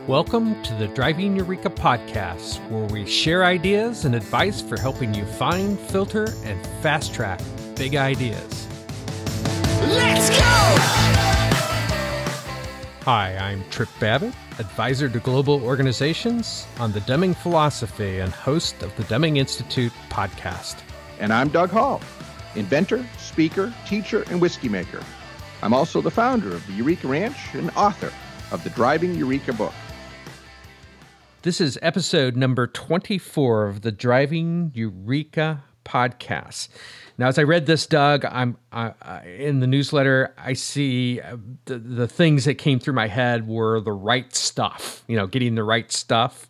Welcome to the Driving Eureka podcast, where we share ideas and advice for helping you find, filter, and fast track big ideas. Let's go! Hi, I'm Trip Babbitt, advisor to global organizations on the Deming philosophy and host of the Deming Institute podcast. And I'm Doug Hall, inventor, speaker, teacher, and whiskey maker. I'm also the founder of the Eureka Ranch and author of the Driving Eureka book. This is episode number 24 of the Driving Eureka podcast. Now, as I read this, Doug, I'm in the newsletter, I see the things that came through my head were the right stuff, getting the right stuff,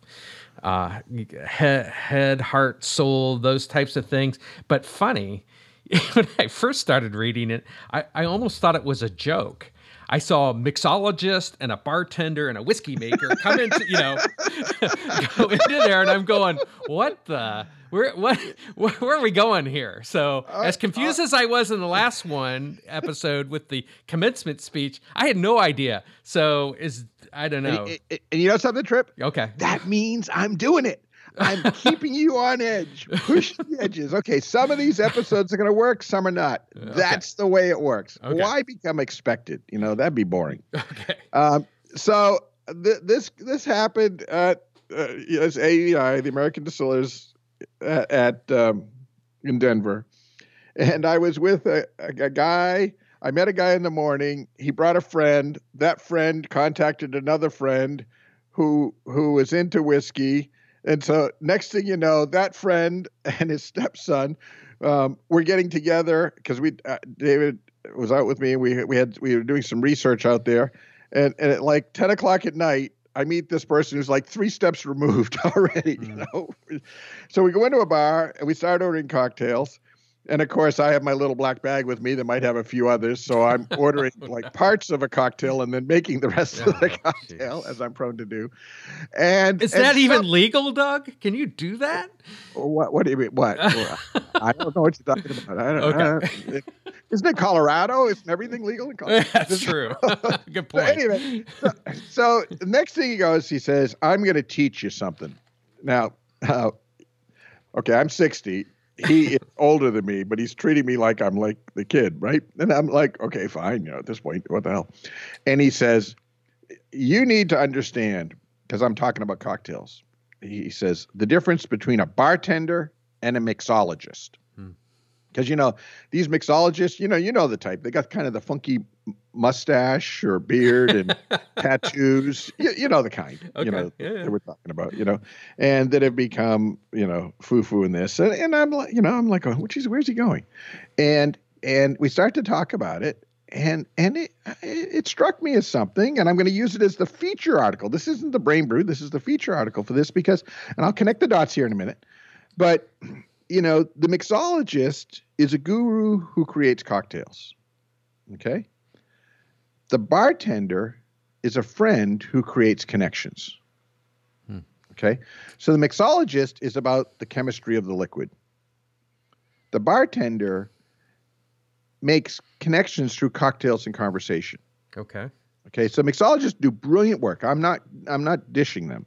head, heart, soul, those types of things. But funny, when I first started reading it, I almost thought it was a joke. I saw a mixologist and a bartender and a whiskey maker come into, go into there, and I'm going, where are we going here? So as confused as I was in the last episode with the commencement speech, I had no idea. So I don't know. And you know something, Trip? Okay. That means I'm doing it. I'm keeping you on edge, pushing the edges. Okay, some of these episodes are going to work, some are not. Okay. That's the way it works. Okay. Why become expected? That'd be boring. Okay. So this happened at AEI, the American Distillers, in Denver, and I was with a guy. I met a guy in the morning. He brought a friend. That friend contacted another friend who was into whiskey. And so next thing you know, that friend and his stepson were getting together because David was out with me, and we were doing some research out there. And at like 10 o'clock at night, I meet this person who's like 3 steps removed already, So we go into a bar and we start ordering cocktails. And of course, I have my little black bag with me that might have a few others. So I'm ordering like parts of a cocktail and then making the rest of the cocktail, as I'm prone to do. And is that even legal, Doug? Can you do that? What do you mean? What? I don't know what you're talking about. I don't. Isn't it Colorado? Isn't everything legal in Colorado? That's true. Good point. Anyway, so the next thing he says, I'm going to teach you something. Now, okay, I'm 60. He is older than me, but he's treating me like I'm like the kid, right? And I'm like, okay, fine. At this point, what the hell? And he says, you need to understand, because I'm talking about cocktails. He says, the difference between a bartender and a mixologist. Because, these mixologists, you know the type. They got kind of the funky mustache or beard and tattoos. You know the kind, that we're talking about, and that have become, foo-foo in this. And I'm like, I'm like, oh, where's he going? And we start to talk about it. And it struck me as something, and I'm going to use it as the feature article. This isn't the Brain Brew. This is the feature article for this because, and I'll connect the dots here in a minute, but the mixologist is a guru who creates cocktails. Okay. The bartender is a friend who creates connections. Okay. So the mixologist is about the chemistry of the liquid. The bartender makes connections through cocktails and conversation. Okay. Okay. So mixologists do brilliant work. I'm not dishing them.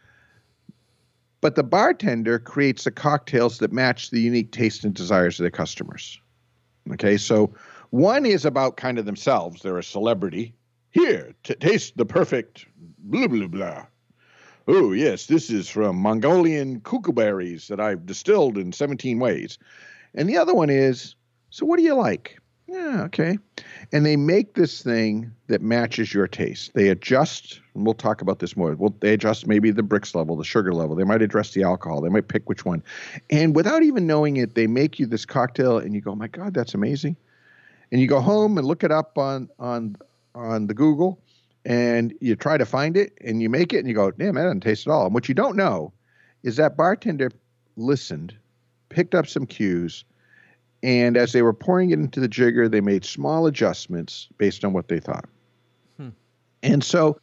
But the bartender creates the cocktails that match the unique taste and desires of their customers. Okay, so one is about kind of themselves. They're a celebrity. Here, taste the perfect blah, blah, blah. Oh, yes, this is from Mongolian cuckooberries that I've distilled in 17 ways. And the other one is, so what do you like? Yeah, okay. And they make this thing that matches your taste. They adjust, and we'll talk about this more. They adjust maybe the Brix level, the sugar level. They might address the alcohol. They might pick which one. And without even knowing it, they make you this cocktail, and you go, oh my God, that's amazing. And you go home and look it up on the Google, and you try to find it, and you make it, and you go, damn, that doesn't taste at all. And what you don't know is that bartender listened, picked up some cues, and as they were pouring it into the jigger, they made small adjustments based on what they thought. And so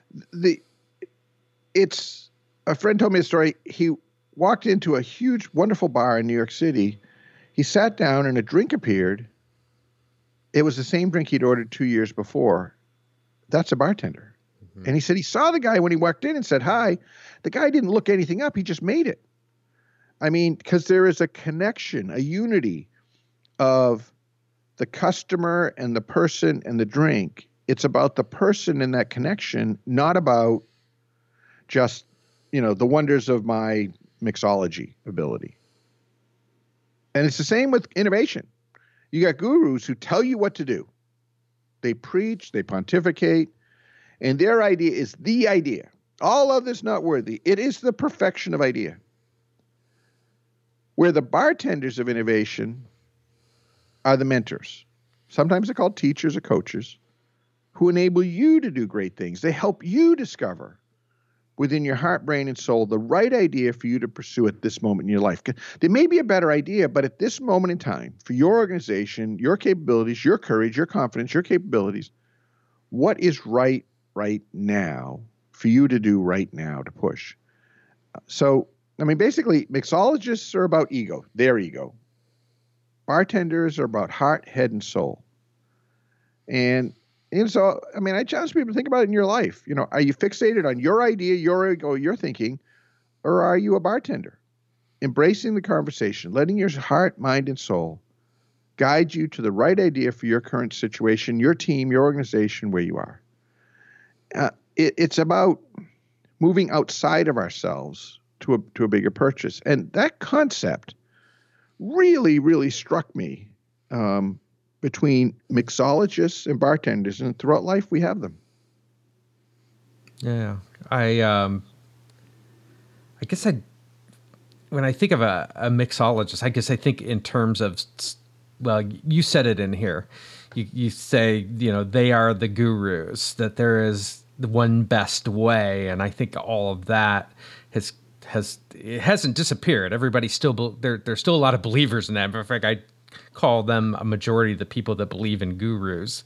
a friend told me a story. He walked into a huge, wonderful bar in New York City. He sat down and a drink appeared. It was the same drink he'd ordered 2 years before. That's a bartender. And he said he saw the guy when he walked in and said hi. The guy didn't look anything up. He just made it. I mean, because there is a connection, a unity of the customer and the person and the drink. It's about the person in that connection, not about just, the wonders of my mixology ability. And it's the same with innovation. You got gurus who tell you what to do. They preach, they pontificate, and their idea is the idea. All of this not worthy. It is the perfection of idea. Where the bartenders of innovation are the mentors. Sometimes they're called teachers or coaches who enable you to do great things. They help you discover within your heart, brain, and soul the right idea for you to pursue at this moment in your life. There may be a better idea, but at this moment in time, for your organization, your capabilities, your courage, your confidence, your capabilities, what is right now for you to do right now to push? So, basically, mixologists are about ego, their ego. Bartenders are about heart, head, and soul. And so, I challenge people to think about it in your life. Are you fixated on your idea, your ego, your thinking, or are you a bartender? Embracing the conversation, letting your heart, mind, and soul guide you to the right idea for your current situation, your team, your organization, where you are. It's about moving outside of ourselves to a bigger purchase. And that concept really, really struck me between mixologists and bartenders, and throughout life we have them. Yeah, I guess when I think of a mixologist, I guess I think in terms of, well, you said it in here. You say, they are the gurus, that there is the one best way, and I think all of that it hasn't disappeared. Everybody's still there's still a lot of believers in that. In fact, I call them a majority of the people that believe in gurus.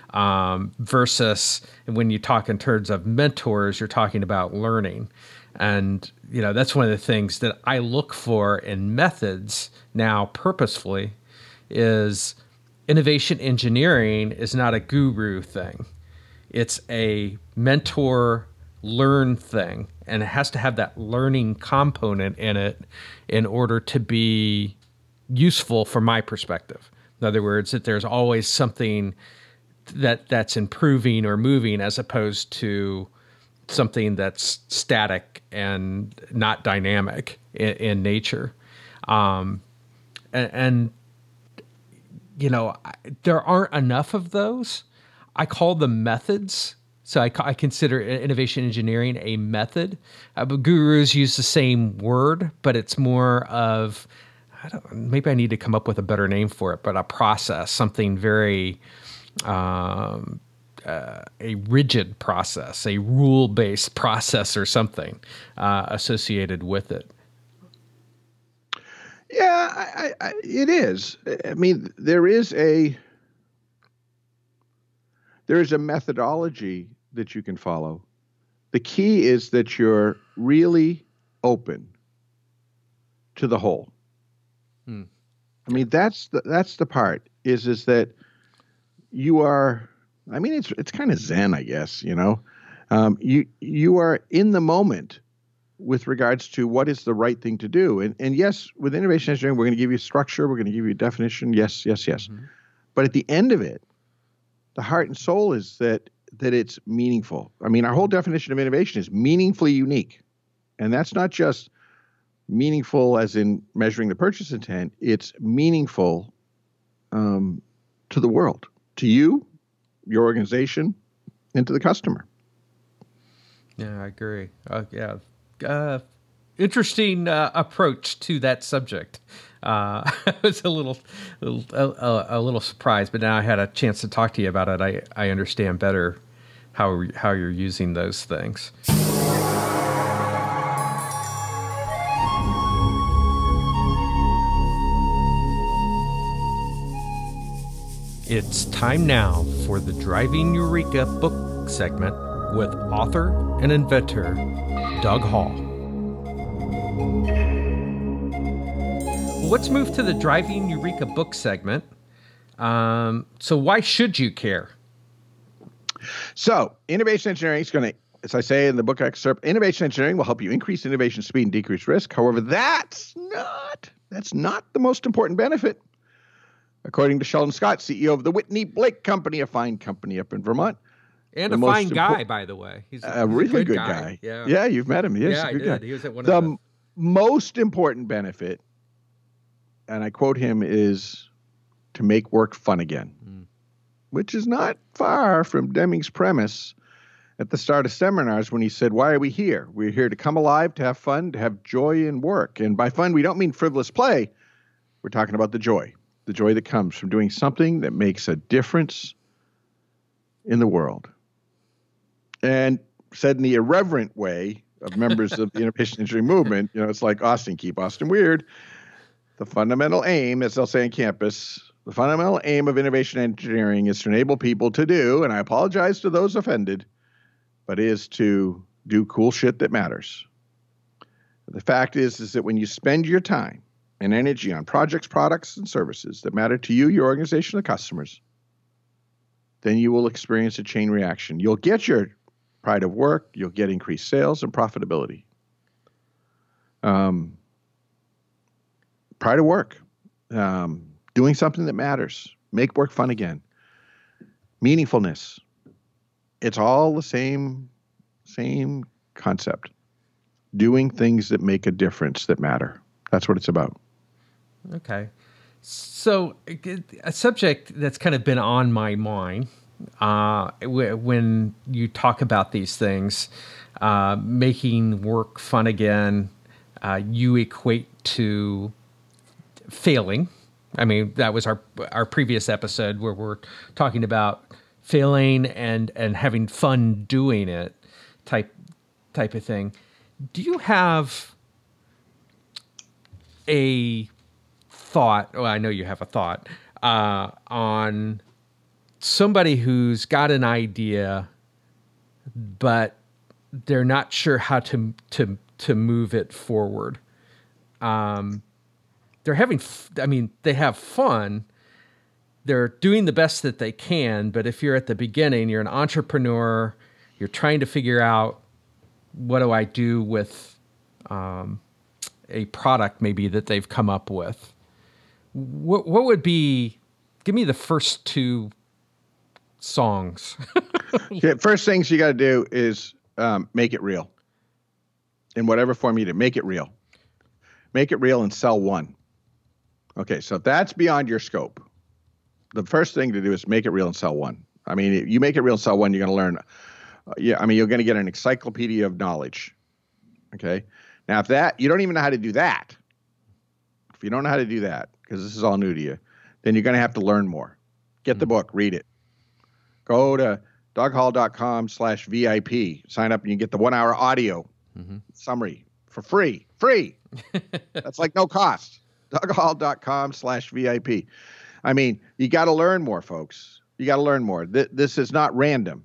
Versus when you talk in terms of mentors, you're talking about learning. And, that's one of the things that I look for in methods now purposefully is innovation engineering is not a guru thing. It's a mentor learn thing, and it has to have that learning component in it in order to be useful from my perspective. In other words, that there's always something that's improving or moving as opposed to something that's static and not dynamic in nature. There aren't enough of those. I call them methods. So I consider innovation engineering a method. Gurus use the same word, but it's more of, maybe I need to come up with a better name for it, but a process, something very, a rigid process, a rule-based process or something associated with it. Yeah, it is. There is a methodology that you can follow. The key is that you're really open to the whole. That's the part is that you are, it's kind of Zen, I guess, you are in the moment with regards to what is the right thing to do. And yes, with innovation engineering, we're going to give you structure. We're going to give you definition. Yes. Mm-hmm. But at the end of it, the heart and soul is that it's meaningful. Our whole definition of innovation is meaningfully unique. And that's not just meaningful as in measuring the purchase intent. It's meaningful to the world, to you, your organization, and to the customer. Yeah, I agree. Interesting approach to that subject. I was a little surprised, but now I had a chance to talk to you about it. I understand better how you're using those things. It's time now for the Driving Eureka book segment with author and inventor Doug Hall. Let's move to the Driving Eureka book segment. So why should you care? So innovation engineering is going to, as I say in the book excerpt, innovation engineering will help you increase innovation speed and decrease risk. However, that's not the most important benefit. According to Sheldon Scott, CEO of the Whitney Blake Company, a fine company up in Vermont. And a fine guy, by the way. He's a really good guy. Yeah, you've met him. He is a good guy. He was at one the of the most important benefit, and I quote him, is to make work fun again, which is not far from Deming's premise at the start of seminars when he said, why are we here? We're here to come alive, to have fun, to have joy in work. And by fun, we don't mean frivolous play. We're talking about the joy that comes from doing something that makes a difference in the world. And said in the irreverent way of members of the innovation engineering movement, it's like Austin, keep Austin weird. The fundamental aim, as they'll say on campus, the fundamental aim of innovation engineering is to enable people to do, and I apologize to those offended, but is to do cool shit that matters. The fact is that when you spend your time and energy on projects, products, and services that matter to you, your organization, the customers, then you will experience a chain reaction. You'll get your pride of work, you'll get increased sales and profitability. Pride of work, doing something that matters, make work fun again. Meaningfulness, it's all the same concept. Doing things that make a difference, that matter. That's what it's about. Okay. So a subject that's kind of been on my mind when you talk about these things, making work fun again, you equate to failing. I mean, that was our previous episode where we're talking about failing and having fun doing it type of thing. Do you have a thought? Well, I know you have a thought on somebody who's got an idea, but they're not sure how to move it forward. They're they have fun. They're doing the best that they can, but if you're at the beginning, you're an entrepreneur, you're trying to figure out, what do I do with a product maybe that they've come up with? What would be, give me the first two songs. Yeah, first things you got to do is make it real. In whatever form you do, make it real. Make it real and sell one. Okay, so if that's beyond your scope, the first thing to do is make it real and sell one. I mean, if you make it real and sell one, you're going to learn. You're going to get an encyclopedia of knowledge. Okay. Now, if you don't even know how to do that, if you don't know how to do that, because this is all new to you, then you're going to have to learn more. Get the book, read it. Go to DougHall.com/VIP. Sign up and you get the 1-hour audio summary for free. That's like no cost. DougHall.com/VIP. I mean, you got to learn more, folks. You got to learn more. This is not random.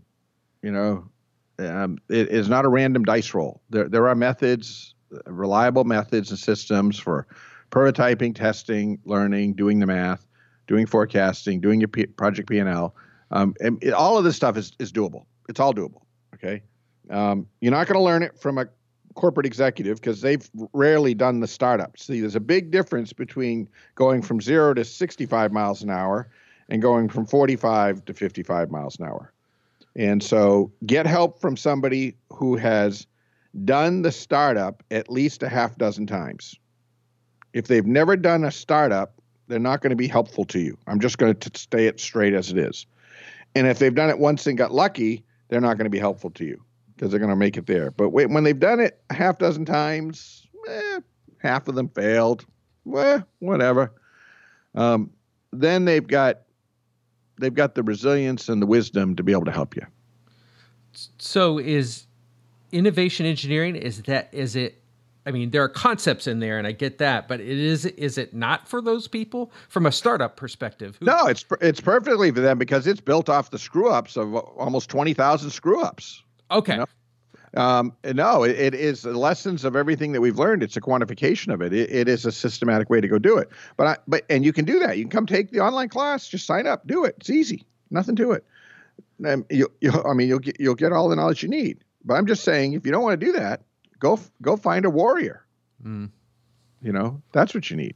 It is not a random dice roll. There are methods, reliable methods and systems for prototyping, testing, learning, doing the math, doing forecasting, doing your project P&L. All of this stuff is doable. It's all doable. Okay. You're not going to learn it from a corporate executive because they've rarely done the startup. See, there's a big difference between going from 0 to 65 miles an hour and going from 45 to 55 miles an hour. And so get help from somebody who has done the startup at least a half dozen times. If they've never done a startup, they're not going to be helpful to you. I'm just going to stay it straight as it is. And if they've done it once and got lucky, they're not going to be helpful to you because they're going to make it there. But when they've done it a half dozen times, half of them failed, whatever. Then they've got the resilience and the wisdom to be able to help you. So is innovation engineering, I mean, there are concepts in there and I get that, but is it not for those people from a startup perspective? No, it's perfectly for them because it's built off the screw ups of almost 20,000 screw ups. Okay. No, it is the lessons of everything that we've learned. It's a quantification of it. It is a systematic way to go do it. And you can do that. You can come take the online class, just sign up, do it. It's easy. Nothing to it. you'll get all the knowledge you need. But I'm just saying, if you don't want to do that, go find a warrior. Mm. That's what you need.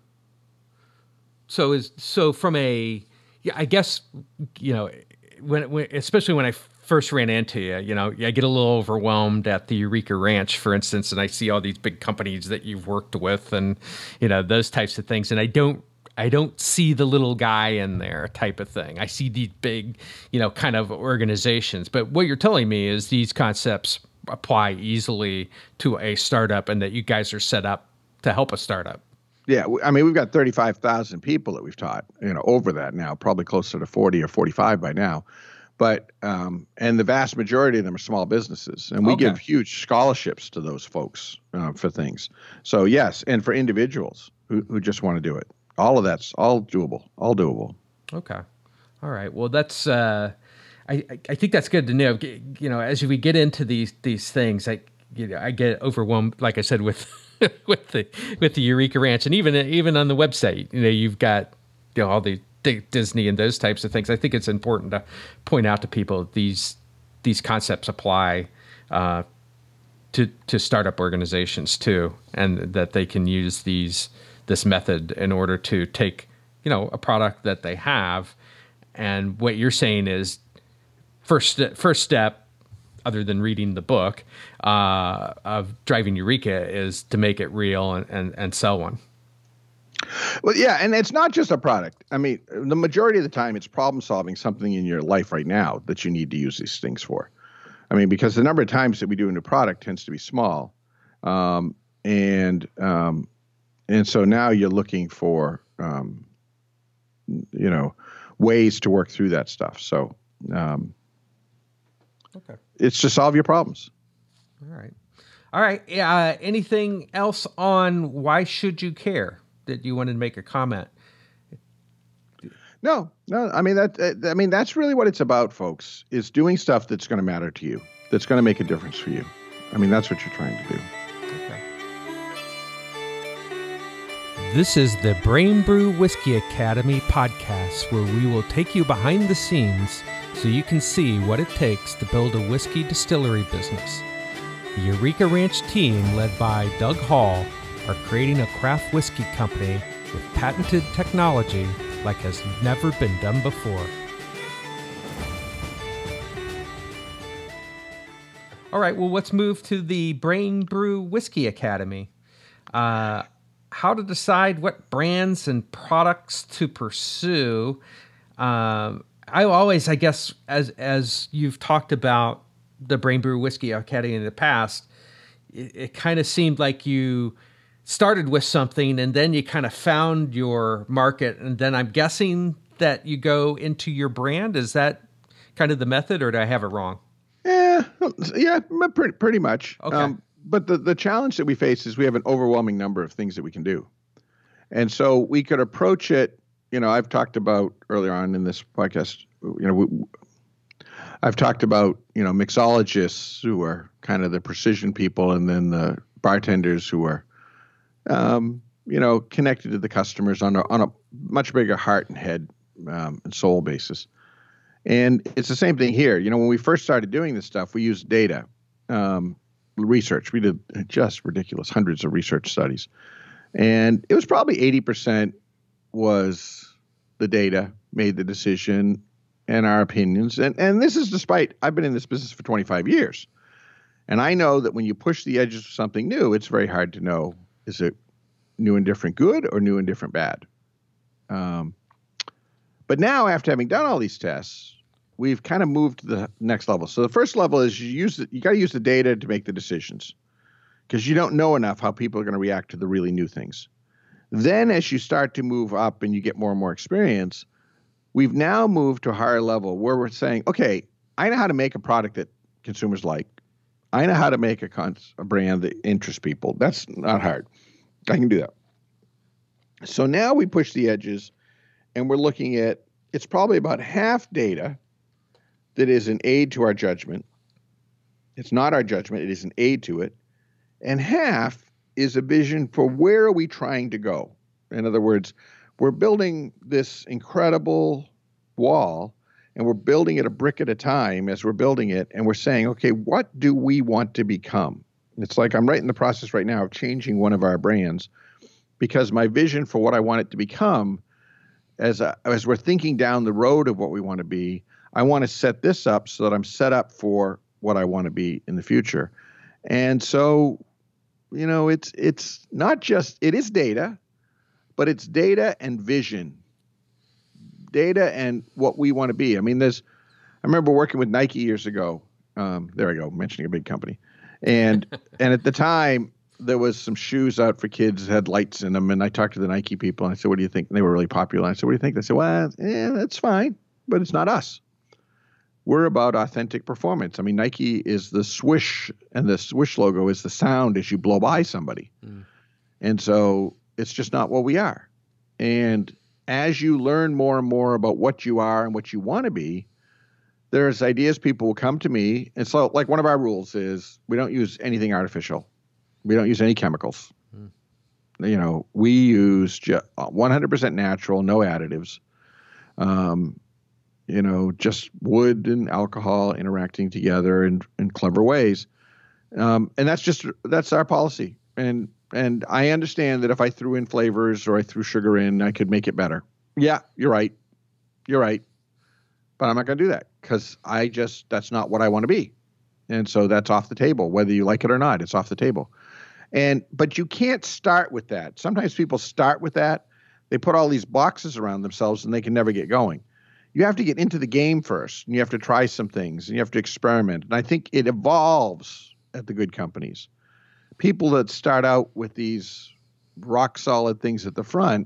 So from I guess, when especially when I first ran into you, I get a little overwhelmed at the Eureka Ranch, for instance, and I see all these big companies that you've worked with, and those types of things, and I don't see the little guy in there type of thing. I see these big, kind of organizations. But what you're telling me is these concepts apply easily to a startup, and that you guys are set up to help a startup. Yeah, we've got 35,000 people that we've taught, over that now, probably closer to 40 or 45 by now. But and the vast majority of them are small businesses, and we give huge scholarships to those folks for things. So yes, and for individuals who just want to do it, all of that's all doable, Okay, all right. Well, that's I think that's good to know. As we get into these things, I get overwhelmed, like I said, with with the Eureka Ranch, and even on the website, you've got all the Disney and those types of things. I think it's important to point out to people these concepts apply to startup organizations too, and that they can use this method in order to take a product that they have. And what you're saying is first step, other than reading the book of Driving Eureka, is to make it real and sell one. Well, yeah, and it's not just a product. I mean, the majority of the time, it's problem solving something in your life right now that you need to use these things for. I mean, because the number of times that we do a new product tends to be small, and so now you're looking for ways to work through that stuff. So. Okay. It's to solve your problems. All right. Anything else on why should you care that you wanted to make a comment? No. I mean that's really what it's about, folks. Is doing stuff that's going to matter to you, that's going to make a difference for you. I mean, that's what you're trying to do. Okay. This is the Brain Brew Whiskey Academy podcast, where we will take you behind the scenes so you can see what it takes to build a whiskey distillery business. The Eureka Ranch team, led by Doug Hall, are creating a craft whiskey company with patented technology like has never been done before. All right, well, let's move to the Brain Brew Whiskey Academy. How to decide what brands and products to pursue. I always, I guess, as you've talked about the Brain Brew Whiskey Academy in the past, it kind of seemed like you started with something and then you kind of found your market, and then I'm guessing that you go into your brand. Is that kind of the method, or do I have it wrong? Yeah, pretty much. Okay. But the challenge that we face is we have an overwhelming number of things that we can do. And so we could approach it, I've talked about earlier on in this podcast, I've talked about, mixologists who are kind of the precision people, and then the bartenders who are, connected to the customers on a much bigger heart and head and soul basis. And it's the same thing here. When we first started doing this stuff, we used data, research. We did just ridiculous hundreds of research studies. And it was probably 80% was the data made the decision and our opinions. And this is despite I've been in this business for 25 years. And I know that when you push the edges of something new, it's very hard to know, is it new and different good or new and different bad? But now, after having done all these tests, we've kind of moved to the next level. So the first level is you got to use the data to make the decisions, because you don't know enough how people are going to react to the really new things. Then as you start to move up and you get more and more experience, we've now moved to a higher level where we're saying, okay, I know how to make a product that consumers like. I know how to make a brand that interests people. That's not hard. I can do that. So now we push the edges, and we're looking at, it's probably about half data that is an aid to our judgment. It's not our judgment. It is an aid to it. And half is a vision for where are we trying to go. In other words, we're building this incredible wall, and we're building it a brick at a time as we're building it, and we're saying, okay, what do we want to become? It's like I'm right in the process right now of changing one of our brands because my vision for what I want it to become, as we're thinking down the road of what we want to be, I want to set this up so that I'm set up for what I want to be in the future. And so, it's not just, it is data, but it's data and vision. Data and what we want to be. I mean, I remember working with Nike years ago. There I go, mentioning a big company. And at the time, there was some shoes out for kids that had lights in them. And I talked to the Nike people and I said, what do you think? And they were really popular. And I said, what do you think? They said, well, that's fine, but it's not us. We're about authentic performance. I mean, Nike is the swoosh, and the swoosh logo is the sound as you blow by somebody. Mm. And so it's just not what we are. And as you learn more and more about what you are and what you want to be, there's ideas people will come to me. And so like one of our rules is we don't use anything artificial. We don't use any chemicals. Mm. We use 100% natural, no additives. Just wood and alcohol interacting together in clever ways. And that's our policy. And I understand that if I threw in flavors or I threw sugar in, I could make it better. Yeah, you're right. But I'm not going to do that because that's not what I want to be. And so that's off the table, whether you like it or not, it's off the table. But you can't start with that. Sometimes people start with that. They put all these boxes around themselves and they can never get going. You have to get into the game first, and you have to try some things, and you have to experiment. And I think it evolves at the good companies. People that start out with these rock solid things at the front,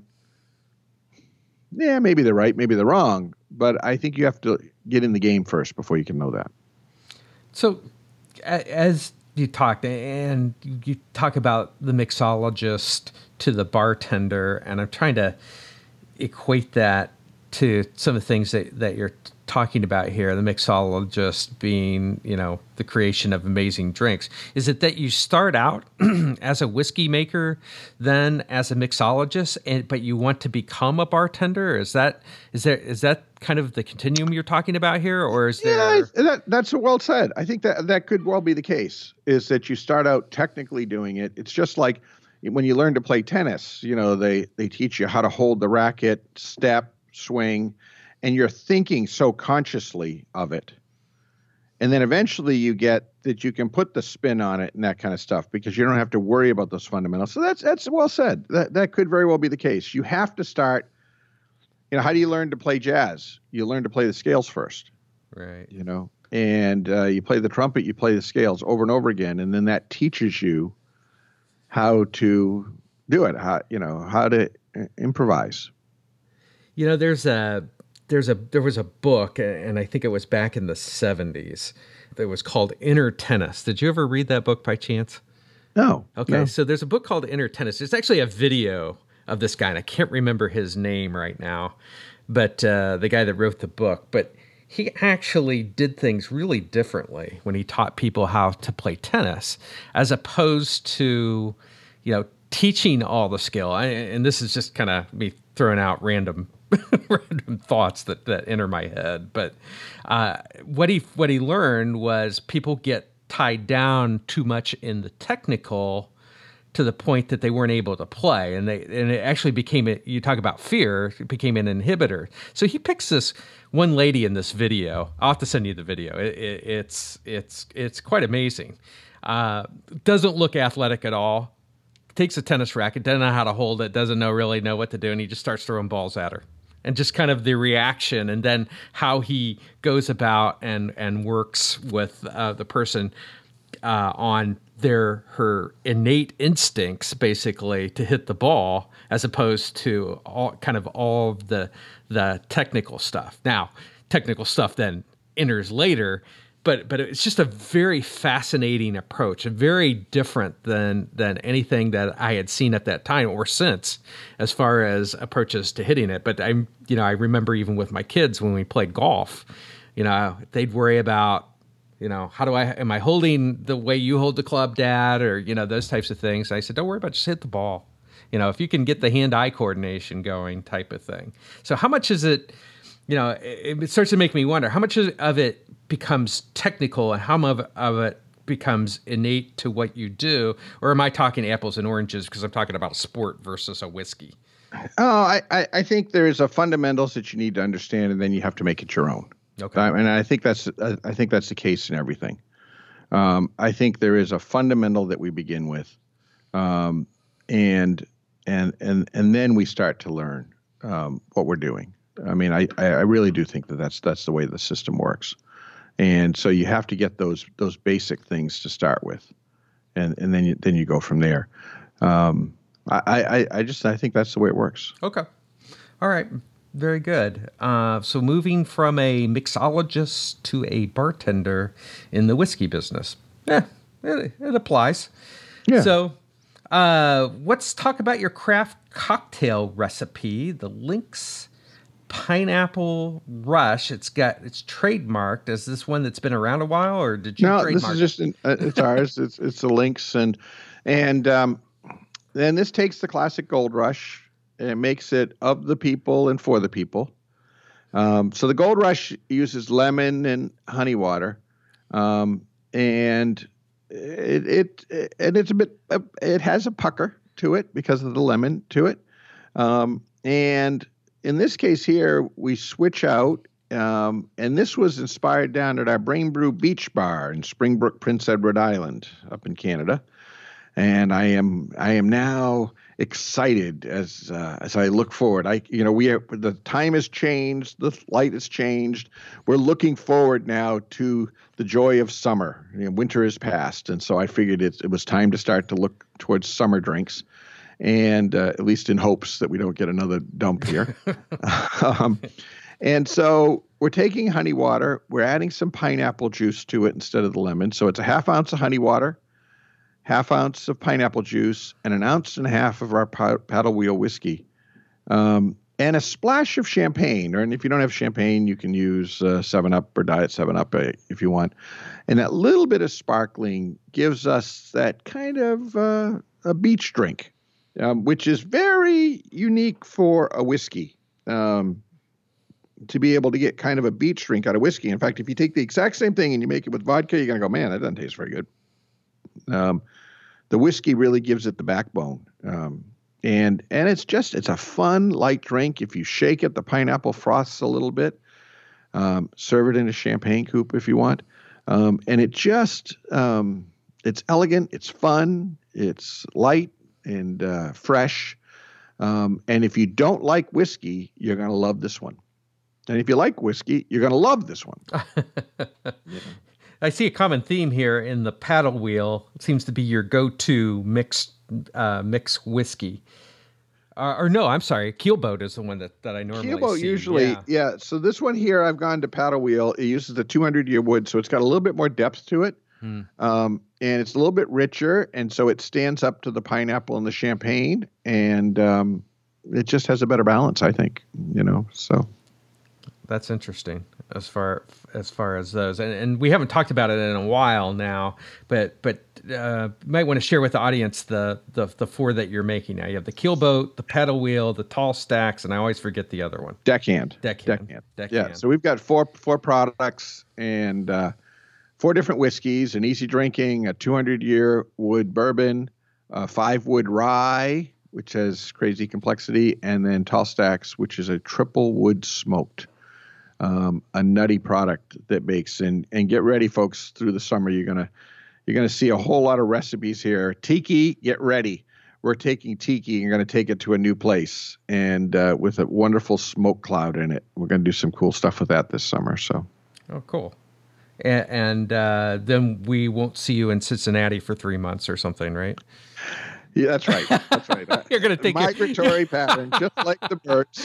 yeah, maybe they're right, maybe they're wrong, but I think you have to get in the game first before you can know that. So as you talked, and you talk about the mixologist to the bartender, and I'm trying to equate that to some of the things that you're talking about here, the mixologist being, the creation of amazing drinks. Is it that you start out as a whiskey maker, then as a mixologist, but you want to become a bartender? Is that kind of the continuum you're talking about here, or is there? Yeah, that's well said. I think that could well be the case. Is that you start out technically doing it? It's just like when you learn to play tennis. They teach you how to hold the racket, step, swing, and you're thinking so consciously of it. And then eventually you get that you can put the spin on it and that kind of stuff because you don't have to worry about those fundamentals. So that's well said. That could very well be the case. You have to start, how do you learn to play jazz? You learn to play the scales first. Right. And you play the trumpet, you play the scales over and over again. And then that teaches you how to do it, how to improvise. There was a book, and I think it was back in the 70s, that was called Inner Tennis. Did you ever read that book by chance? No. Okay, no. So there's a book called Inner Tennis. It's actually a video of this guy, and I can't remember his name right now, but the guy that wrote the book. But he actually did things really differently when he taught people how to play tennis, as opposed to, teaching all the skill. And this is just kind of me throwing out random thoughts that enter my head. But what he learned was people get tied down too much in the technical to the point that they weren't able to play, and it actually became you talk about fear, it became an inhibitor. So he picks this one lady in this video. I'll have to send you the video. It's quite amazing. Doesn't look athletic at all. Takes a tennis racket, doesn't know how to hold it, doesn't really know what to do, and he just starts throwing balls at her. And just kind of the reaction, and then how he goes about and works with the person on her innate instincts, basically, to hit the ball, as opposed to all of the technical stuff. Now, technical stuff then enters later. But it's just a very fascinating approach, very different than anything that I had seen at that time or since, as far as approaches to hitting it. But I remember even with my kids when we played golf, they'd worry about, am I holding the way you hold the club, Dad, or those types of things. And I said, don't worry about it, just hit the ball. If you can get the hand-eye coordination going, type of thing. So how much is it? it starts to make me wonder how much of it becomes technical and how much of it becomes innate to what you do, or am I talking apples and oranges because I'm talking about a sport versus a whiskey? Oh, I think there's a fundamentals that you need to understand, and then you have to make it your own. Okay. And I think that's the case in everything. I think there is a fundamental that we begin with, and then we start to learn what we're doing. I mean, I really do think that's the way the system works, and so you have to get those basic things to start with, and then you go from there. I think that's the way it works. Okay, all right, very good. So moving from a mixologist to a bartender in the whiskey business, it applies. Yeah. So let's talk about your craft cocktail recipe, the Lynx Pineapple Rush. It's trademarked. Is this one that's been around a while, or did you trademark? No, this is just it's ours. It's the Lynx, and then this takes the classic Gold Rush and makes it of the people and for the people. So the Gold Rush uses lemon and honey water, and it's a bit. It has a pucker to it because of the lemon to it, and in this case here, we switch out, and this was inspired down at our Brain Brew Beach Bar in Springbrook, Prince Edward Island, up in Canada. And I am now excited as I look forward. The time has changed, the light has changed. We're looking forward now to the joy of summer. Winter is past, and so I figured it was time to start to look towards summer drinks. And at least in hopes that we don't get another dump here. And so we're taking honey water. We're adding some pineapple juice to it instead of the lemon. So it's a half ounce of honey water, half ounce of pineapple juice, and an ounce and a half of our paddle wheel whiskey, and a splash of champagne. And if you don't have champagne, you can use 7-Up or Diet 7-Up if you want. And that little bit of sparkling gives us that kind of a beach drink. Which is very unique for a whiskey, to be able to get kind of a beach drink out of whiskey. In fact, if you take the exact same thing and you make it with vodka, you're going to go, man, that doesn't taste very good. The whiskey really gives it the backbone. And it's a fun, light drink. If you shake it, the pineapple froths a little bit. Serve it in a champagne coupe if you want. And it's elegant, it's fun, it's light, and fresh. And if you don't like whiskey, you're going to love this one. And if you like whiskey, you're going to love this one. Yeah. I see a common theme here in the paddle wheel. It seems to be your go-to mixed whiskey. Or no, I'm sorry. Keelboat is the one that I normally see. Keelboat usually, yeah. So this one here, I've gone to paddle wheel. It uses the 200-year wood, so it's got a little bit more depth to it. And it's a little bit richer, and so it stands up to the pineapple and the champagne, and it just has a better balance, I think. So that's interesting as far as those, and we haven't talked about it in a while now, but you might want to share with the audience the four that you're making now. You have the Keelboat, the paddle wheel, the tall stacks, and I always forget the other one. Deckhand. Yeah. So we've got four products and 4 different whiskeys: an easy drinking, a 200-year wood bourbon, 5 wood rye, which has crazy complexity, and then tall stacks, which is a triple wood smoked, a nutty product that makes. And get ready, folks. Through the summer, you're gonna see a whole lot of recipes here. Tiki, get ready. We're taking tiki and going to take it to a new place, and with a wonderful smoke cloud in it. We're going to do some cool stuff with that this summer. So, oh, cool. And then we won't see you in Cincinnati for 3 months or something, right? Yeah, that's right. That's right. You're going to take migratory pattern, just like the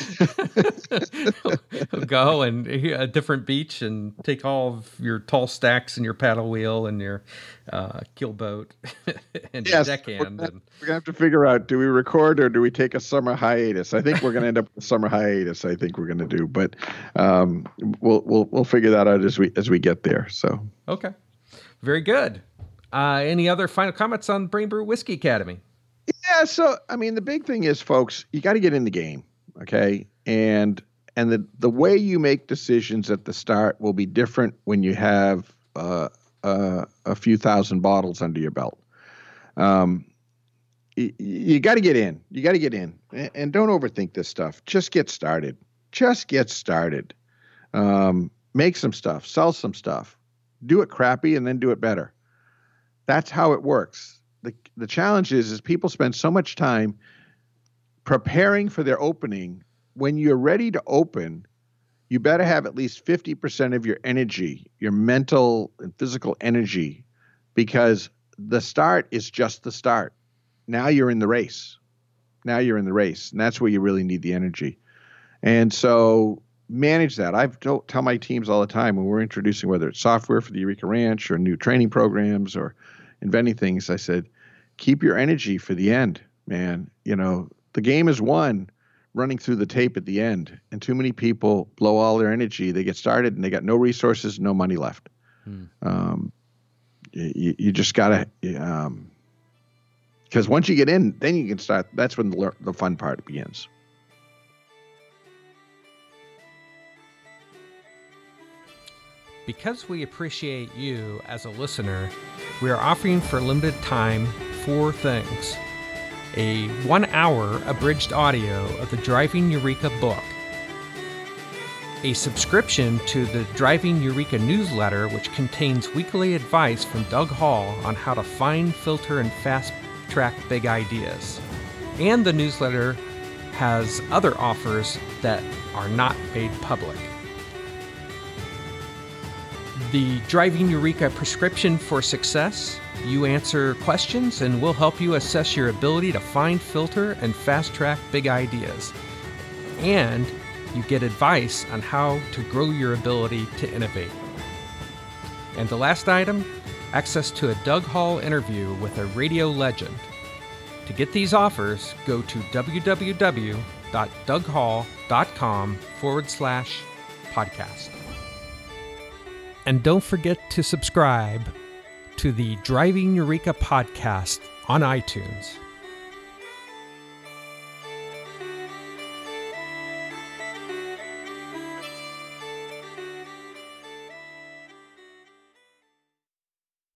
birds. Go and a different beach and take all of your tall stacks and your paddle wheel and your Keelboat and your deckhand. We're going to have to figure out, do we record or do we take a summer hiatus? I think we're going to end up with a summer hiatus. I think we're going to do, but we'll figure that out as we get there. So okay, very good. Any other final comments on Brain Brew Whiskey Academy? Yeah, so I mean, the big thing is, folks, you got to get in the game, okay? And And the way you make decisions at the start will be different when you have a few thousand bottles under your belt. You got to get in. You got to get in, and don't overthink this stuff. Just get started. Just get started. Make some stuff. Sell some stuff. Do it crappy and then do it better. That's how it works. The challenge is people spend so much time preparing for their opening. When you're ready to open, you better have at least 50% of your energy, your mental and physical energy, because the start is just the start. Now you're in the race. And that's where you really need the energy. And so manage that. Tell my teams all the time when we're introducing, whether it's software for the Eureka Ranch or new training programs or inventing things, I said, keep your energy for the end, man. The game is won running through the tape at the end. And too many people blow all their energy. They get started and they got no resources, no money left. You just got to, because once you get in, then you can start. That's when the fun part begins. Because we appreciate you as a listener, we are offering for a limited time 4 things. A 1-hour abridged audio of the Driving Eureka book, a subscription to the Driving Eureka newsletter, which contains weekly advice from Doug Hall on how to find, filter, and fast-track big ideas. And the newsletter has other offers that are not made public. The Driving Eureka prescription for success. You answer questions and we'll help you assess your ability to find, filter, and fast-track big ideas. And you get advice on how to grow your ability to innovate. And the last item, access to a Doug Hall interview with a radio legend. To get these offers, go to www.doughall.com/podcast. And don't forget to subscribe to the Driving Eureka podcast on iTunes.